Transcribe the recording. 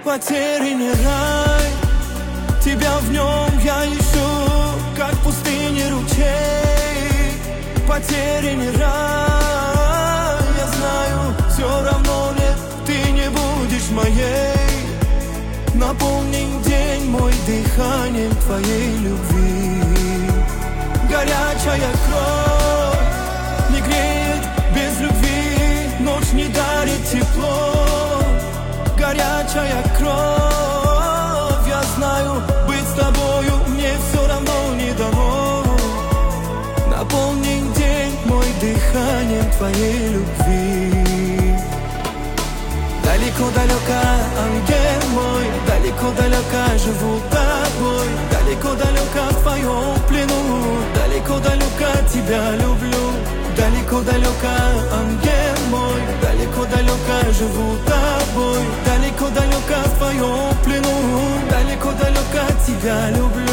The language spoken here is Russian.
Потерянный рай, тебя в нем я ищу, как в пустыне ручей. Потерянный рай, я знаю, все равно нет, ты не будешь моей. Наполни день мой дыханием твоей любви. Горячая кровь не греет без любви, ночь не дарит тепло. Горячая кровь, я знаю, быть с тобою мне все равно не дано. Наполни день мой дыханием твоей любви. Далеко-далеко, ангел мой, далеко-далеко живу тобой. Далеко-далеко в твоем плену, далеко-далеко тебя люблю. Далеко-далеко, ангел мой, далеко-далеко живу тобой. Далеко-далеко в твоем плену, далеко-далеко тебя люблю.